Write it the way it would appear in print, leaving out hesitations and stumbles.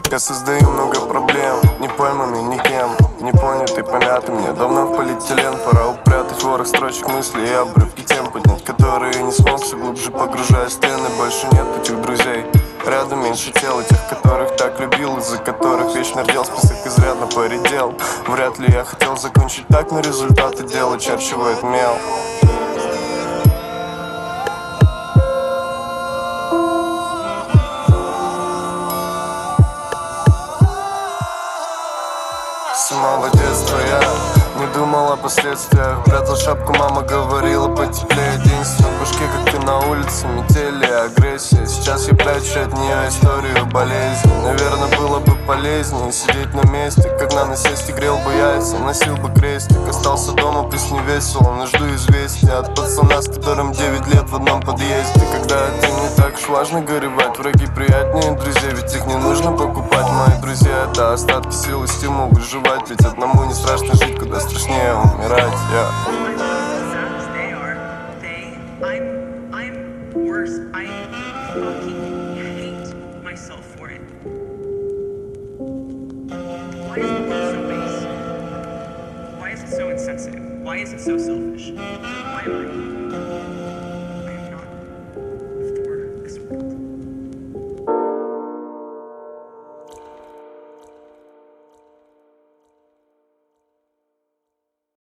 Я создаю много проблем, не пойманный никем, не понятый, помятый. Мне давно в полиэтилен пора упрятать ворох строчек мыслей и обрывки тем поднять, которые не смог, все глубже погружая стены. Больше нет этих друзей, рядом меньше тела, тех, которых так любил, из-за которых вечно рдел, список изрядно поредел. Вряд ли я хотел закончить так, но результаты дела черчивает мел. С самого детства я не думал о последствиях. Прятал шапку, мама говорила потеплее. День в башке, как ты на улице, метели, агрессия. Сейчас я прячу от нее историю болезни. Наверное, было бы полезнее сидеть на месте, как на насесте грел бы яйца, носил бы крестик. Остался дома, пусть не весело, но жду известия от пацана, с которым 9 лет в одном подъезде. Когда это не так уж важно горевать, враги приятнее друзей, ведь их не нужно покупать. Мои друзья — это остатки сил и стимул выживать, ведь одному не страшно жить, куда страшнее умирать. Why is it so insensitive? Why is it so selfish? Why am I?